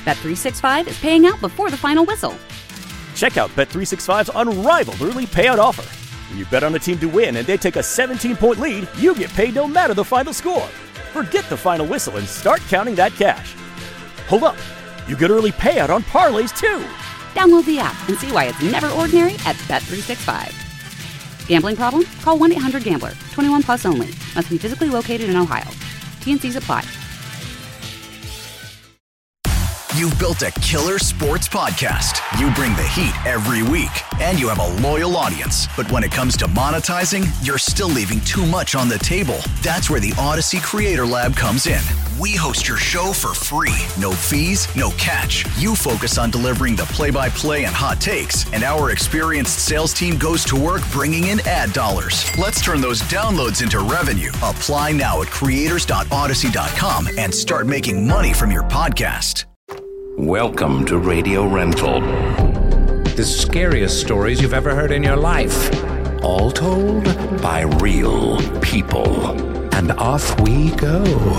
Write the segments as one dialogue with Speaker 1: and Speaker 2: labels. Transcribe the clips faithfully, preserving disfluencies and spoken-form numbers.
Speaker 1: Bet three sixty-five is paying out before the final whistle.
Speaker 2: Check out Bet three sixty-five's unrivaled early payout offer. When you bet on a team to win and they take a seventeen-point lead, you get paid no matter the final score. Forget the final whistle and start counting that cash. Hold up. You get early payout on parlays, too.
Speaker 1: Download the app and see why it's never ordinary at Bet three sixty-five. Gambling problem? Call one eight hundred gambler. twenty-one plus only. Must be physically located in Ohio. T N Cs apply.
Speaker 3: You've built a killer sports podcast. You bring the heat every week, and you have a loyal audience. But when it comes to monetizing, you're still leaving too much on the table. That's where the Odyssey Creator Lab comes in. We host your show for free. No fees, no catch. You focus on delivering the play-by-play and hot takes, and our experienced sales team goes to work bringing in ad dollars. Let's turn those downloads into revenue. Apply now at creators dot odyssey dot com and start making money from your podcast.
Speaker 4: Welcome to Radio Rental. The scariest stories you've ever heard in your life. All told by real people. And off we go.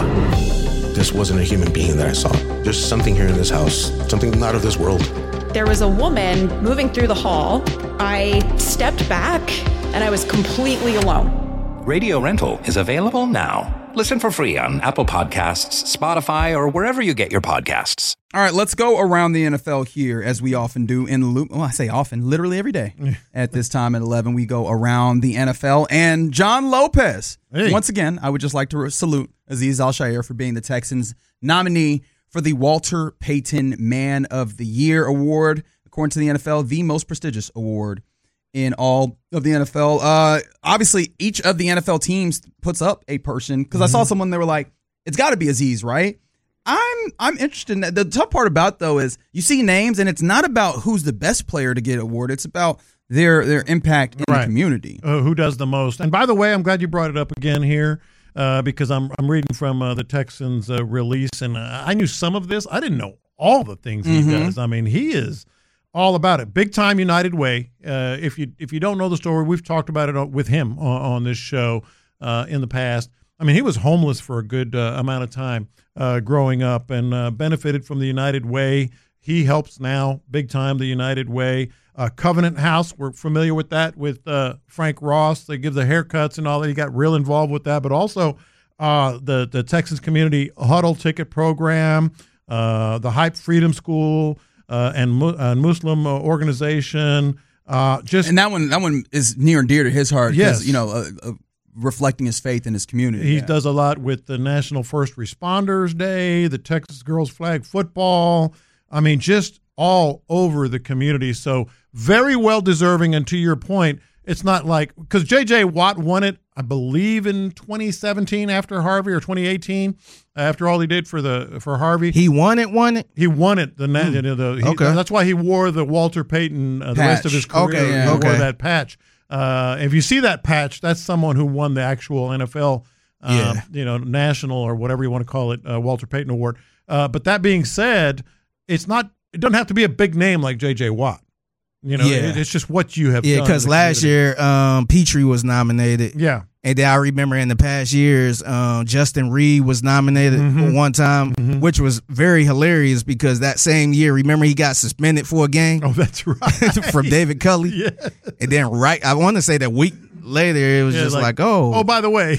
Speaker 5: This wasn't a human being that I saw. There's something here in this house, something not of this world.
Speaker 6: There was a woman moving through the hall. I stepped back and I was completely alone.
Speaker 4: Radio Rental is available now. Listen for free on Apple Podcasts, Spotify, or wherever you get your podcasts.
Speaker 7: All right, let's go around the N F L here, as we often do in the loop. Well, I say often, literally every day. At this time at eleven, we go around the N F L. And John Lopez, hey. Once again, I would just like to salute Azeez Al-Shaair for being the Texans' nominee for the Walter Payton Man of the Year award. According to the N F L, the most prestigious award in all of the N F L. Uh, obviously, each of the N F L teams puts up a person, because mm-hmm. I saw someone, they were like, it's got to be Azeez, right? I'm I'm interested in that. The tough part about, though, is you see names, and it's not about who's the best player to get awarded. It's about their their impact in right. the community.
Speaker 8: Uh, who does the most? And by the way, I'm glad you brought it up again here, uh, because I'm I'm reading from uh, the Texans' uh, release, and uh, I knew some of this. I didn't know all the things he mm-hmm. does. I mean, he is all about it. Big time United Way. Uh, if you if you don't know the story, we've talked about it with him on, on this show uh, in the past. I mean, he was homeless for a good uh, amount of time uh, growing up, and uh, benefited from the United Way. He helps now big time the United Way. Uh, Covenant House, we're familiar with that with uh, Frank Ross. They give the haircuts and all that. He got real involved with that, but also uh, the the Texas Community Huddle Ticket Program, uh, the Hype Freedom School. Uh, and uh, Muslim uh, organization, uh, just
Speaker 7: and that one that one is near and dear to his heart.
Speaker 8: Yes,
Speaker 7: you know, uh, uh, reflecting his faith in his community.
Speaker 8: He
Speaker 7: yeah.
Speaker 8: does a lot with the National First Responders Day, the Texas Girls Flag Football. I mean, just all over the community. So very well deserving. And to your point, it's not like because J J Watt won it, I believe, in twenty seventeen after Harvey, or twenty eighteen after all he did for the for Harvey.
Speaker 9: He won it, won it.
Speaker 8: He won it. The, mm. the, the he,
Speaker 9: okay.
Speaker 8: That's why he wore the Walter Payton uh, the rest of his career.
Speaker 9: Okay, yeah,
Speaker 8: he
Speaker 9: okay.
Speaker 8: wore that patch. Uh, if you see that patch, that's someone who won the actual N F L, uh,
Speaker 9: yeah.
Speaker 8: you know, national or whatever you want to call it, uh, Walter Payton Award. Uh, but that being said, it's not. It doesn't have to be a big name like J J Watt. You know,
Speaker 9: yeah.
Speaker 8: it, it's just what you have
Speaker 9: yeah,
Speaker 8: done.
Speaker 9: Yeah, because last
Speaker 8: community.
Speaker 9: year, um, Petrie was nominated.
Speaker 8: Yeah.
Speaker 9: And then I remember in the past years, um, Justin Reed was nominated
Speaker 8: mm-hmm.
Speaker 9: one time,
Speaker 8: mm-hmm.
Speaker 9: which was very hilarious because that same year, remember, he got suspended for a game.
Speaker 8: Oh, that's right.
Speaker 9: from David Culley.
Speaker 8: Yeah.
Speaker 9: And then right, I want to say that week later, it was
Speaker 8: yeah,
Speaker 9: just
Speaker 8: like,
Speaker 9: like, oh.
Speaker 8: Oh, by the way.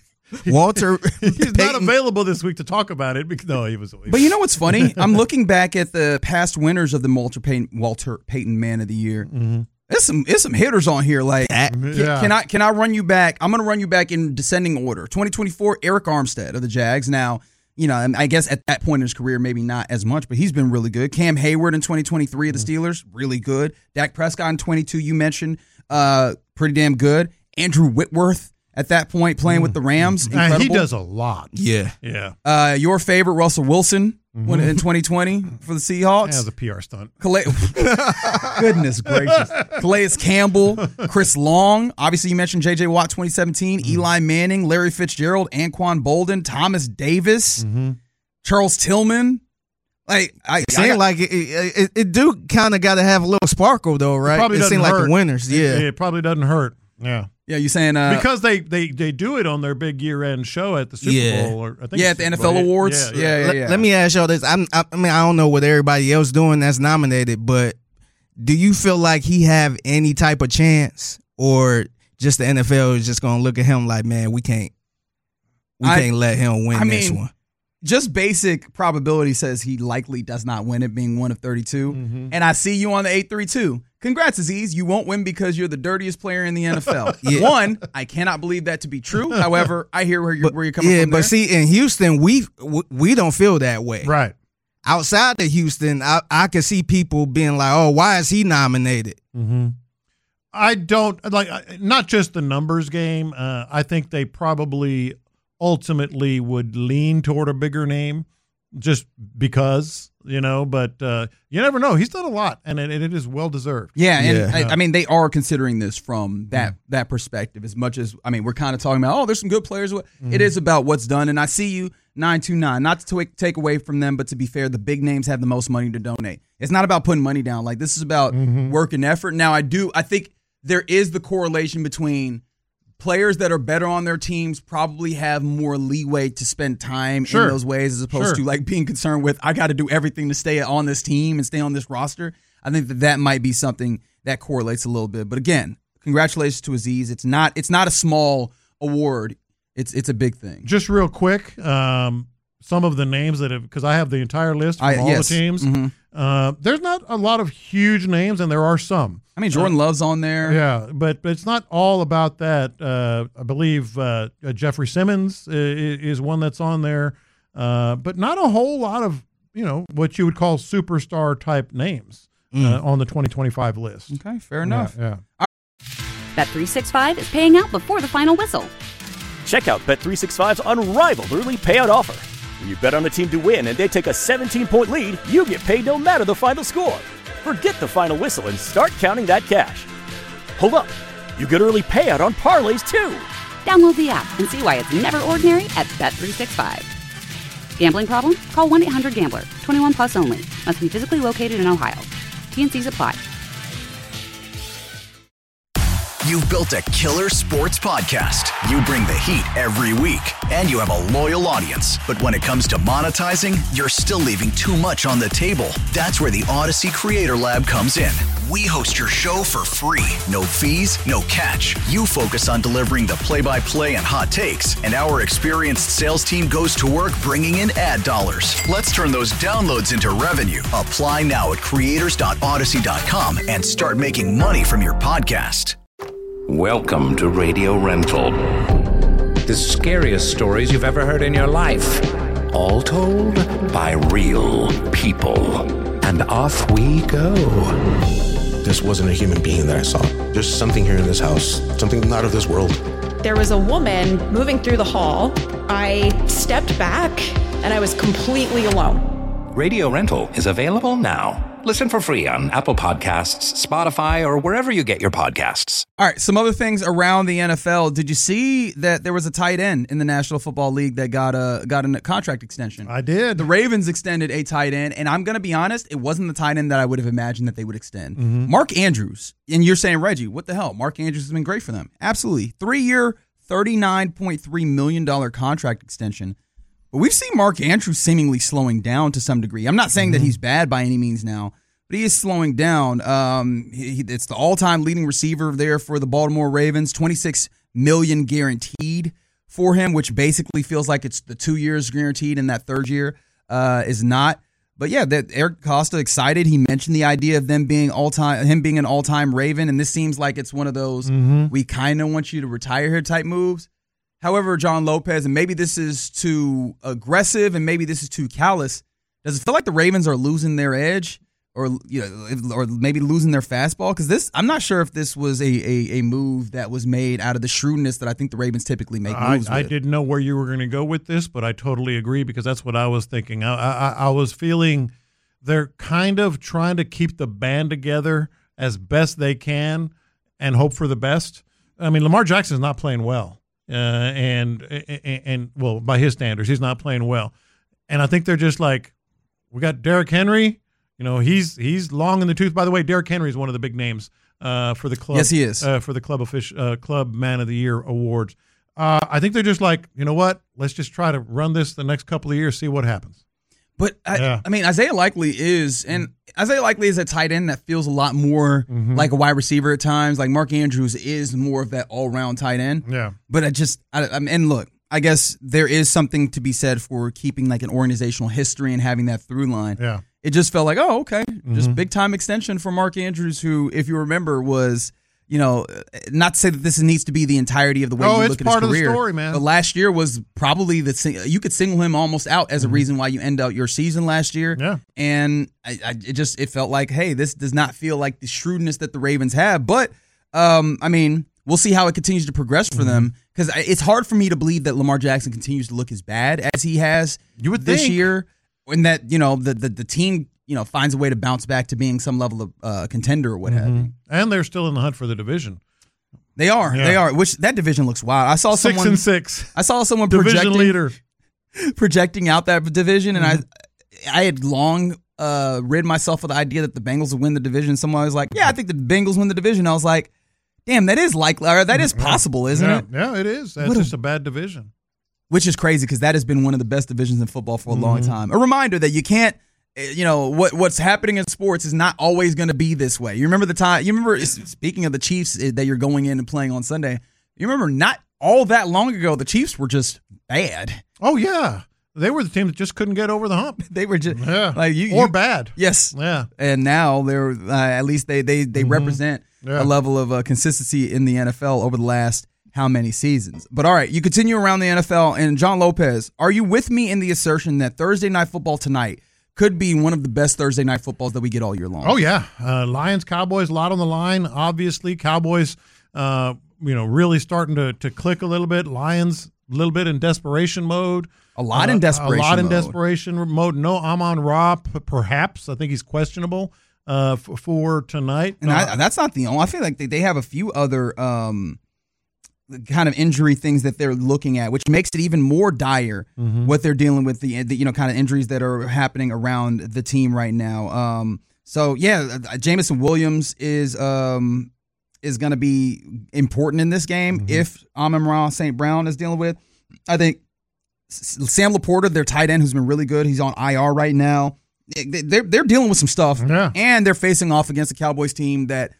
Speaker 9: Walter
Speaker 8: He's
Speaker 9: Payton.
Speaker 8: not available this week to talk about it because no, he was.
Speaker 7: But you know what's funny? I'm looking back at the past winners of the Walter Payton, Walter Payton Man of the Year.
Speaker 8: Mm-hmm.
Speaker 7: There's some, there's some hitters on here. Like,
Speaker 9: yeah.
Speaker 7: can, can I can I run you back? I'm going to run you back in descending order. twenty twenty-four, Eric Armstead of the Jags. Now, you know, I guess at that point in his career, maybe not as much, but he's been really good. Cam Hayward in twenty twenty-three of the Steelers, really good. Dak Prescott in twenty-two, you mentioned, uh, pretty damn good. Andrew Whitworth at that point playing mm. with the Rams, incredible.
Speaker 8: And he does a lot.
Speaker 9: Yeah.
Speaker 8: Yeah.
Speaker 7: Uh, your favorite, Russell Wilson,
Speaker 8: mm-hmm.
Speaker 7: in twenty twenty for the Seahawks.
Speaker 8: Yeah, it was a P R stunt.
Speaker 7: Calais- Goodness gracious. Calais Campbell, Chris Long. Obviously, you mentioned J J Watt twenty seventeen, mm-hmm. Eli Manning, Larry Fitzgerald, Anquan Bolden, Thomas Davis,
Speaker 8: mm-hmm.
Speaker 7: Charles Tillman. Like, I,
Speaker 9: it seemed like it, it, it do kind of got to have a little sparkle, though, right?
Speaker 8: It,
Speaker 9: it seemed
Speaker 8: hurt.
Speaker 9: like the winners. Yeah.
Speaker 8: It, it probably doesn't hurt. Yeah.
Speaker 7: Yeah, you saying uh,
Speaker 8: because they, they they do it on their big year end show at the Super
Speaker 9: Yeah.
Speaker 8: Bowl, or I think
Speaker 7: yeah,
Speaker 8: it's
Speaker 7: at the
Speaker 8: Super
Speaker 7: N F L
Speaker 8: Bowl.
Speaker 7: awards.
Speaker 8: Yeah,
Speaker 7: Yeah, yeah,
Speaker 9: Let,
Speaker 7: yeah.
Speaker 9: let me ask y'all this. I'm, I, I mean, I don't know what everybody else doing that's nominated, but do you feel like he have any type of chance, or just the N F L is just gonna look at him like, man, we can't, we
Speaker 7: I-
Speaker 9: can't let him win
Speaker 7: I
Speaker 9: this
Speaker 7: mean,
Speaker 9: one?
Speaker 7: Just basic probability says he likely does not win it, being one of thirty-two.
Speaker 8: Mm-hmm.
Speaker 7: And I see you on the eight three two. Congrats, Aziz. You won't win because you're the dirtiest player in the N F L.
Speaker 9: Yeah.
Speaker 7: One, I cannot believe that to be true. However, I hear where you're, where you're coming
Speaker 9: yeah,
Speaker 7: from.
Speaker 9: but
Speaker 7: there.
Speaker 9: see, in Houston, we we don't feel that way.
Speaker 8: Right.
Speaker 9: Outside of Houston, I, I can see people being like, "Oh, why is he nominated?"
Speaker 8: Mm-hmm. I don't like I- not just the numbers game. Uh, I think they probably ultimately would lean toward a bigger name, just because you know. But uh, you never know. He's done a lot, and it, it is well deserved.
Speaker 7: Yeah, and
Speaker 9: Yeah.
Speaker 7: I, I mean they are considering this from that that perspective. As much as I mean, we're kind of talking about, oh, there's some good players. It is about what's done, and I see you nine two nine. Not to take- take away from them, but to be fair, the big names have the most money to donate. It's not about putting money down. Like this is about work and effort. Now, I do. I think there is the correlation between players that are better on their teams probably have more leeway to spend time
Speaker 8: Sure.
Speaker 7: in those ways, as opposed
Speaker 8: Sure.
Speaker 7: to like being concerned with, I got to do everything to stay on this team and stay on this roster. I think that that might be something that correlates a little bit. But again, congratulations to Aziz. It's not it's not a small award. It's it's a big thing.
Speaker 8: Just real quick, um, some of the names that have, because I have the entire list from
Speaker 7: I-
Speaker 8: all
Speaker 7: yes.
Speaker 8: the teams.
Speaker 7: Mhm.
Speaker 8: Uh, there's not a lot of huge names, and there are some.
Speaker 7: I mean, Jordan Love's on there.
Speaker 8: Yeah, but, but it's not all about that. Uh, I believe uh, uh, Jeffrey Simmons is, is one that's on there, uh, but not a whole lot of, you know, what you would call superstar type names uh, on the twenty twenty-five list.
Speaker 7: Okay, fair enough.
Speaker 8: Yeah. yeah.
Speaker 1: Bet three sixty-five is paying out before the final whistle.
Speaker 2: Check out Bet three sixty-five's unrivaled early payout offer. When you bet on a team to win and they take a seventeen-point lead, you get paid no matter the final score. Forget the final whistle and start counting that cash. Hold up. You get early payout on parlays, too.
Speaker 1: Download the app and see why it's never ordinary at Bet three sixty-five. Gambling problem? Call one eight hundred gambler. twenty-one plus only. Must be physically located in Ohio. T N Cs apply.
Speaker 3: You've built a killer sports podcast. You bring the heat every week, and you have a loyal audience. But when it comes to monetizing, you're still leaving too much on the table. That's where the Odyssey Creator Lab comes in. We host your show for free. No fees, no catch. You focus on delivering the play-by-play and hot takes, and our experienced sales team goes to work bringing in ad dollars. Let's turn those downloads into revenue. Apply now at creators dot odyssey dot com and start making money from your podcast.
Speaker 4: Welcome to Radio Rental. The scariest stories you've ever heard in your life. All told by real people. And off we go.
Speaker 5: This wasn't a human being that I saw. There's something here in this house, something not of this world.
Speaker 6: There was a woman moving through the hall. I stepped back and I was completely alone.
Speaker 4: Radio Rental is available now. Listen for free on Apple Podcasts, Spotify, or wherever you get your podcasts.
Speaker 7: All right, some other things around the N F L. Did you see that there was a tight end in the National Football League that got a got a contract extension?
Speaker 8: I did.
Speaker 7: The Ravens extended a tight end, and I'm going to be honest, it wasn't the tight end that I would have imagined that they would extend.
Speaker 8: Mm-hmm.
Speaker 7: Mark Andrews, and you're saying, Reggie, what the hell? Mark Andrews has been great for them. Absolutely. Three-year, thirty-nine point three million dollars contract extension. But we've seen Mark Andrews seemingly slowing down to some degree. I'm not saying
Speaker 8: Mm-hmm.
Speaker 7: that he's bad by any means now, but he is slowing down. Um, he, it's the all-time leading receiver there for the Baltimore Ravens, twenty-six million dollars guaranteed for him, which basically feels like it's the two years guaranteed, and that third year uh, is not. But yeah, that Eric Costa excited. He mentioned the idea of them being all-time, him being an all-time Raven, and this seems like it's one of those
Speaker 8: Mm-hmm.
Speaker 7: we kind of want you to retire here type moves. However, John Lopez, and maybe this is too aggressive and maybe this is too callous, does it feel like the Ravens are losing their edge or you know, or maybe losing their fastball? Because this, I'm not sure if this was a, a a move that was made out of the shrewdness that I think the Ravens typically make
Speaker 8: I,
Speaker 7: moves
Speaker 8: I
Speaker 7: with.
Speaker 8: didn't know where you were going to go with this, but I totally agree because that's what I was thinking. I, I, I was feeling they're kind of trying to keep the band together as best they can and hope for the best. I mean, Lamar Jackson's not playing well. Uh, and, and, and, well, by his standards, he's not playing well. And I think they're just like, we got Derrick Henry. You know, he's he's long in the tooth. By the way, Derrick Henry is one of the big names uh, for the club.
Speaker 7: Yes, he is.
Speaker 8: Uh, for the club official, uh, club man of the year awards. Uh, I think they're just like, you know what? Let's just try to run this the next couple of years, see what happens.
Speaker 7: But I,
Speaker 8: Yeah.
Speaker 7: I mean, Isaiah Likely is, and Isaiah Likely is a tight end that feels a lot more
Speaker 8: Mhm.
Speaker 7: like a wide receiver at times. Like Mark Andrews is more of that all-round tight end.
Speaker 8: Yeah.
Speaker 7: But I just, I, I mean, and look, I guess there is something to be said for keeping like an organizational history and having that through line.
Speaker 8: Yeah.
Speaker 7: It just felt like, oh, okay, just
Speaker 8: Mhm.
Speaker 7: big time extension for Mark Andrews, who, if you remember, was. You know, not to say that this needs to be the entirety of the way
Speaker 8: Oh,
Speaker 7: you
Speaker 8: it's
Speaker 7: look at
Speaker 8: part
Speaker 7: his
Speaker 8: of the
Speaker 7: career.
Speaker 8: story, man.
Speaker 7: But last year was probably the sing- you could single him almost out as a reason why you end out your season last year.
Speaker 8: Yeah.
Speaker 7: And I, I it just it felt like, hey, this does not feel like the shrewdness that the Ravens have. But um, I mean, we'll see how it continues to progress for them, because it's hard for me to believe that Lamar Jackson continues to look as bad as he has
Speaker 8: You would
Speaker 7: this
Speaker 8: think.
Speaker 7: year, and that you know the the, the team you know finds a way to bounce back to being some level of uh, contender or what have you.
Speaker 8: And they're still in the hunt for the division.
Speaker 7: They are.
Speaker 8: Yeah.
Speaker 7: They are. Which that division looks wild. I saw
Speaker 8: Six
Speaker 7: someone
Speaker 8: and six.
Speaker 7: I saw someone
Speaker 8: Division
Speaker 7: projecting
Speaker 8: leader.
Speaker 7: projecting out that division, and
Speaker 8: Mm-hmm.
Speaker 7: I I had long uh, rid myself of the idea that the Bengals would win the division. Someone was like, "Yeah, I think the Bengals win the division." I was like, "Damn, that is likely. Or that is possible, isn't
Speaker 8: yeah.
Speaker 7: it?"
Speaker 8: Yeah, it is. That's
Speaker 7: What a-
Speaker 8: just a bad division.
Speaker 7: Which is crazy, because that has been one of the best divisions in football for a long
Speaker 8: Mm-hmm.
Speaker 7: time. A reminder that you can't. You know what? What's happening in sports is not always going to be this way. You remember the time? You remember speaking of the Chiefs that you're going in and playing on Sunday. You remember not all that long ago, the Chiefs were just bad.
Speaker 8: Oh, yeah. They were the team that just couldn't get over the hump.
Speaker 7: They were just
Speaker 8: Yeah.
Speaker 7: like you,
Speaker 8: or
Speaker 7: you-
Speaker 8: bad.
Speaker 7: Yes.
Speaker 8: Yeah.
Speaker 7: And now they're uh, at least they they they represent
Speaker 8: Yeah.
Speaker 7: a level of uh, consistency in the N F L over the last how many seasons. But all right, you continue around the N F L, and John Lopez, are you with me in the assertion that Thursday Night Football tonight could be one of the best Thursday night footballs that we get all year long?
Speaker 8: Oh, yeah. Uh, Lions, Cowboys, a lot on the line. Obviously, Cowboys, uh, you know, really starting to, to click a little bit. Lions, a little bit in desperation mode.
Speaker 7: A lot
Speaker 8: Uh,
Speaker 7: in desperation
Speaker 8: A lot in
Speaker 7: mode.
Speaker 8: desperation mode. No Amon Ra, p- perhaps. I think he's questionable uh, f- for tonight.
Speaker 7: And
Speaker 8: Uh,
Speaker 7: I, that's not the only. I feel like they, they have a few other um, kind of injury things that they're looking at, which makes it even more dire
Speaker 8: Mm-hmm.
Speaker 7: what they're dealing with, the, the you know kind of injuries that are happening around the team right now. Um, so yeah, uh, Jameson Williams is um, is going to be important in this game
Speaker 8: Mm-hmm.
Speaker 7: if Amon-Ra Saint Brown is dealing with. I think S- Sam Laporta, their tight end, who's been really good. He's on I R right now. They- They're they're dealing with some stuff,
Speaker 8: Yeah.
Speaker 7: and they're facing off against a Cowboys team that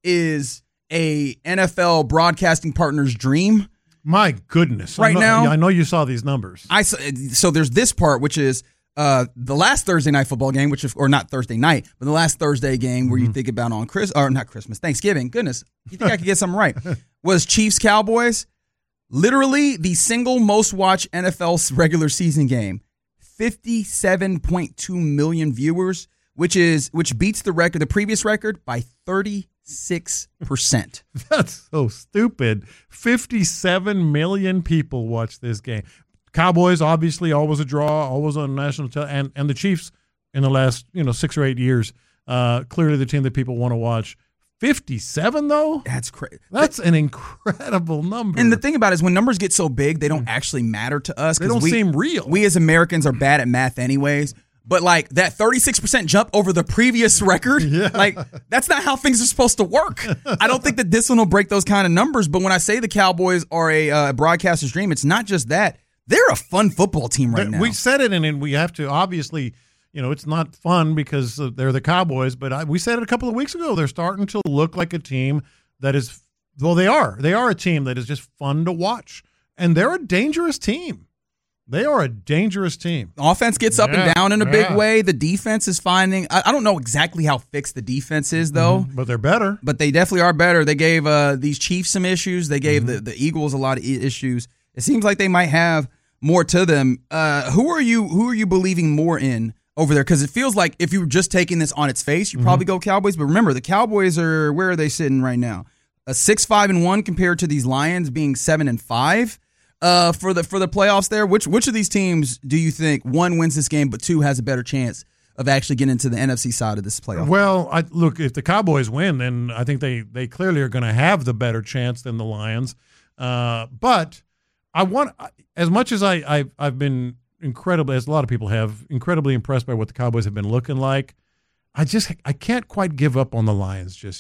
Speaker 7: is a N F L broadcasting partner's dream.
Speaker 8: My goodness.
Speaker 7: Right
Speaker 8: I know,
Speaker 7: now-
Speaker 8: I know you saw these numbers.
Speaker 7: I s- so there's this part, which is uh, the last Thursday night football game, which is, or not Thursday night, but the last Thursday game where you think about on Chris or not Christmas, Thanksgiving. Goodness, you think I could get something right? Was Chiefs Cowboys? Literally the single most watched N F L regular season game, fifty-seven point two million viewers, which is which beats the record, the previous record, by thirty-six percent.
Speaker 8: That's so stupid. fifty-seven million people watch this game. Cowboys, obviously, always a draw, always on national television, and, and the Chiefs in the last, you know, six or eight years, uh, clearly the team that people want to watch. fifty-seven, though?
Speaker 7: That's crazy.
Speaker 8: That's an incredible number.
Speaker 7: And the thing about it is when numbers get so big, they don't actually matter to us.
Speaker 8: They
Speaker 7: 'cause
Speaker 8: don't
Speaker 7: we,
Speaker 8: seem real.
Speaker 7: We as Americans are bad at math anyways. But like that thirty-six percent jump over the previous record,
Speaker 8: Yeah.
Speaker 7: like that's not how things are supposed to work. I don't think that this one will break those kind of numbers. But when I say the Cowboys are a uh, broadcaster's dream, it's not just that. They're a fun football team right now.
Speaker 8: We said it, and, and we have to obviously, you know, it's not fun because uh, they're the Cowboys, but I, we said it a couple of weeks ago. They're starting to look like a team that is, well, they are. They are a team that is just fun to watch, and they're a dangerous team. They are a dangerous team.
Speaker 7: Offense gets up
Speaker 8: Yeah,
Speaker 7: and down in a big
Speaker 8: yeah.
Speaker 7: way. The defense is finding. I, I don't know exactly how fixed the defense is, though.
Speaker 8: Mhm, but they're better.
Speaker 7: But they definitely are better. They gave uh, these Chiefs some issues. They gave
Speaker 8: Mm-hmm.
Speaker 7: the, the Eagles a lot of i- issues. It seems like they might have more to them. Uh, who are you? Who are you believing more in over there? Because it feels like if you were just taking this on its face, you
Speaker 8: Mm-hmm.
Speaker 7: probably go Cowboys. But remember, the Cowboys are where are they sitting right now? A six five and one compared to these Lions being seven and five. Uh, for the for the playoffs there, which which of these teams do you think one wins this game, but two has a better chance of actually getting into the N F C side of this playoff?
Speaker 8: Well, I, look, if the Cowboys win, then I think they, they clearly are going to have the better chance than the Lions. Uh, but I want, as much as I, I've, I've been incredibly, as a lot of people have, incredibly impressed by what the Cowboys have been looking like, I just I can't quite give up on the Lions just yet.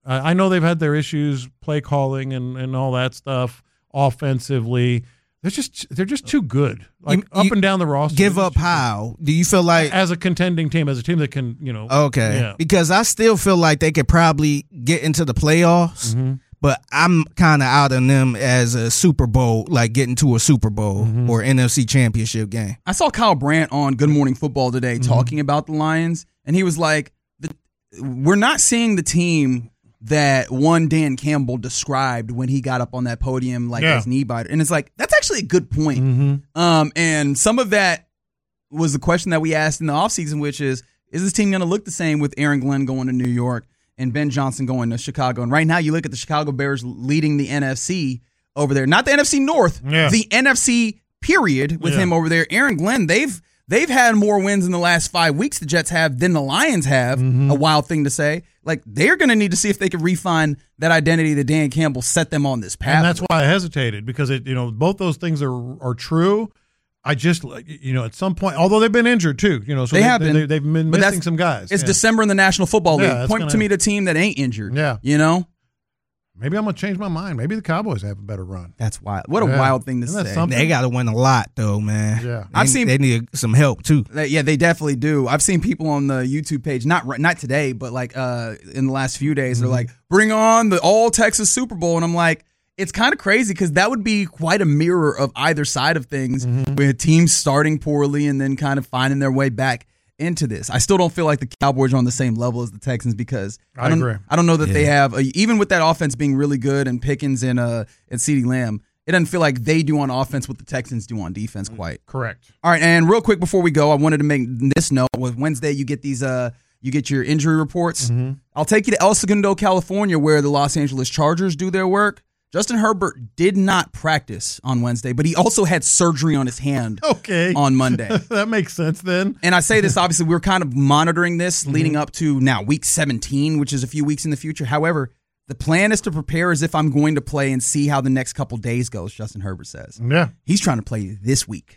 Speaker 8: I, I know they've had their issues, play calling and, and all that stuff offensively. They're just they're just too good, like
Speaker 9: You-
Speaker 8: up
Speaker 9: you
Speaker 8: and down the roster.
Speaker 9: Give
Speaker 8: they're
Speaker 9: up
Speaker 8: just too
Speaker 9: how? Do you feel like
Speaker 8: good. As a contending team, as a team that can, you know.
Speaker 9: okay?
Speaker 8: Yeah.
Speaker 9: Because I still feel like they could probably get into the playoffs,
Speaker 8: Mhm.
Speaker 9: but I'm kind of out on them as a Super Bowl, like getting to a Super Bowl
Speaker 8: Mm-hmm.
Speaker 9: or N F C Championship game.
Speaker 7: I saw Kyle Brandt on Good Morning Football today
Speaker 8: Mm-hmm.
Speaker 7: talking about the Lions, and he was like, the, we're not seeing the team that one Dan Campbell described when he got up on that podium like
Speaker 8: Yeah.
Speaker 7: his knee biter. And it's like, that's actually a good point.
Speaker 8: Mhm.
Speaker 7: Um, and some of that was the question that we asked in the offseason, which is, is this team going to look the same with Aaron Glenn going to New York and Ben Johnson going to Chicago? And right now you look at the Chicago Bears leading the N F C over there, not the N F C North,
Speaker 8: Yeah.
Speaker 7: the N F C period with
Speaker 8: Yeah.
Speaker 7: him over there. Aaron Glenn, they've they've had more wins in the last five weeks the Jets have than the Lions have.
Speaker 8: Mm-hmm.
Speaker 7: A wild thing to say. Like, they're going to need to see if they can refine that identity that Dan Campbell set them on this path.
Speaker 8: And that's why I hesitated, because it, you know, both those things are are true. I just, like, you know, at some point, although they've been injured too, you know, so
Speaker 7: They
Speaker 8: they,
Speaker 7: have been.
Speaker 8: They, they've been
Speaker 7: But
Speaker 8: missing
Speaker 7: that's-
Speaker 8: some guys.
Speaker 7: It's
Speaker 8: Yeah.
Speaker 7: December in the National Football
Speaker 8: Yeah,
Speaker 7: League.
Speaker 8: that's
Speaker 7: Point
Speaker 8: gonna-
Speaker 7: to me the team that ain't injured.
Speaker 8: Yeah.
Speaker 7: You know?
Speaker 8: Maybe I'm gonna change my mind. Maybe the Cowboys have a better run.
Speaker 7: That's wild. What a
Speaker 8: Yeah.
Speaker 7: wild thing to
Speaker 8: Isn't that
Speaker 7: say.
Speaker 8: something?
Speaker 9: They got to win a lot, though, man.
Speaker 8: Yeah.
Speaker 9: They,
Speaker 7: I've seen-
Speaker 9: they need some help too.
Speaker 7: That- Yeah, they definitely do. I've seen people on the YouTube page, not right- not today, but like uh, in the last few days,
Speaker 8: Mm-hmm.
Speaker 7: they're like, "Bring on the all Texas Super Bowl," and I'm like, it's kind of crazy because that would be quite a mirror of either side of things,
Speaker 8: Mm-hmm.
Speaker 7: with teams starting poorly and then kind of finding their way back into this. I still don't feel like the Cowboys are on the same level as the Texans because
Speaker 8: I
Speaker 7: don't,
Speaker 8: agree.
Speaker 7: I don't know that they have a, even with that offense being really good and Pickens and uh and CeeDee Lamb. It doesn't feel like they do on offense what the Texans do on defense quite.
Speaker 8: Correct.
Speaker 7: All right, and real quick before we go, I wanted to make this note. With Wednesday, you get these, uh, you get your injury reports.
Speaker 8: Mm-hmm.
Speaker 7: I'll take you to El Segundo, California, where the Los Angeles Chargers do their work. Justin Herbert did not practice on Wednesday, but he also had surgery on his hand
Speaker 8: Okay.
Speaker 7: on Monday.
Speaker 8: That makes sense then.
Speaker 7: And I say this, obviously, we're kind of monitoring this
Speaker 8: Mm-hmm.
Speaker 7: leading up to now week seventeen, which is a few weeks in the future. However, the plan is to prepare as if I'm going to play and see how the next couple days goes, Justin Herbert says.
Speaker 8: Yeah.
Speaker 7: He's trying to play this week.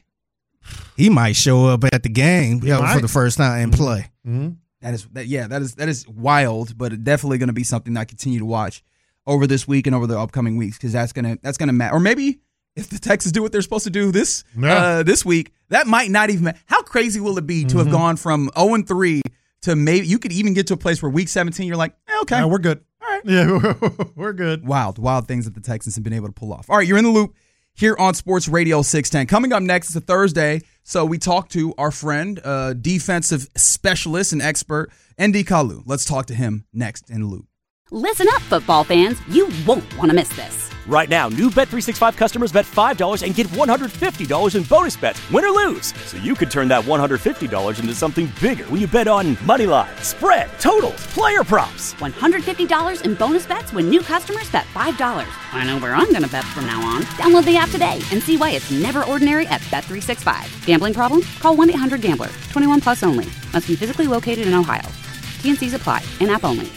Speaker 9: He might show up at the game you know,
Speaker 8: might.
Speaker 9: for the first time and play.
Speaker 8: Mm-hmm.
Speaker 7: That is that yeah, that is that is wild, but definitely going to be something that I continue to watch over this week and over the upcoming weeks because that's gonna that's gonna matter. Or maybe if the Texans do what they're supposed to do this
Speaker 8: Yeah.
Speaker 7: uh, this week, that might not even. Ma- How crazy will it be to have gone from zero and three to maybe you could even get to a place where week seventeen you're like, eh, okay,
Speaker 8: Yeah, we're good.
Speaker 7: all right,
Speaker 8: Yeah, we're good.
Speaker 7: wild, wild things that the Texans have been able to pull off. All right, you're in the loop here on Sports Radio six ten. Coming up next, it's a Thursday, so we talk to our friend, uh, defensive specialist and expert, Andy Kalu. Let's talk to him next in the loop.
Speaker 1: Listen up, football fans. You won't want to miss this.
Speaker 2: Right now, new Bet three sixty-five customers bet five dollars and get one hundred fifty dollars in bonus bets, win or lose. So you could turn that one hundred fifty dollars into something bigger when you bet on money line, spread, totals, player props.
Speaker 1: one hundred fifty dollars in bonus bets when new customers bet five dollars. I know where I'm going to bet from now on. Download the app today and see why it's never ordinary at Bet three sixty-five. Gambling problem? Call one eight hundred gambler. twenty-one plus only. Must be physically located in Ohio. T N Cs apply. In-app only.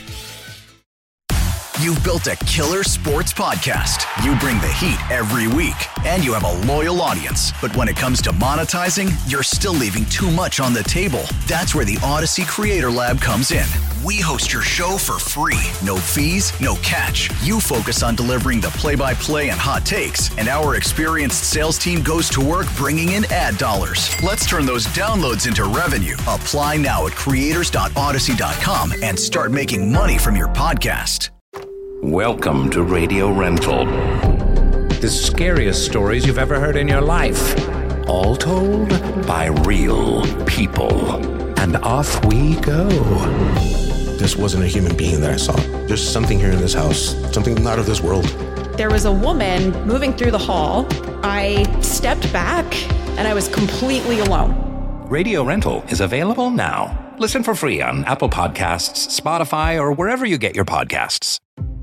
Speaker 3: You've built a killer sports podcast. You bring the heat every week, and you have a loyal audience. But when it comes to monetizing, you're still leaving too much on the table. That's where the Odyssey Creator Lab comes in. We host your show for free. No fees, no catch. You focus on delivering the play-by-play and hot takes, and our experienced sales team goes to work bringing in ad dollars. Let's turn those downloads into revenue. Apply now at creators dot odyssey dot com and start making money from your podcast.
Speaker 4: Welcome to Radio Rental. The scariest stories you've ever heard in your life. All told by real people. And off we go.
Speaker 5: This wasn't a human being that I saw. There's something here in this house, something not of this world.
Speaker 6: There was a woman moving through the hall. I stepped back and I was completely alone.
Speaker 4: Radio Rental is available now. Listen for free on Apple Podcasts, Spotify, or wherever you get your podcasts.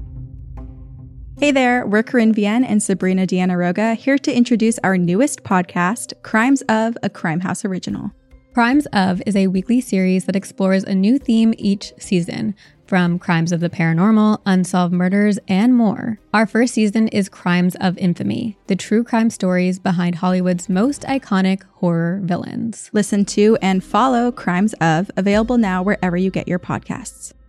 Speaker 10: Hey there, we're Corinne Vienne and Sabrina Deanna Roga here to introduce our newest podcast, Crimes of, a Crime House Original.
Speaker 11: Crimes of is a weekly series that explores a new theme each season, from crimes of the paranormal, unsolved murders, and more. Our first season is Crimes of Infamy, the true crime stories behind Hollywood's most iconic horror villains.
Speaker 10: Listen to and follow Crimes of, available now wherever you get your podcasts.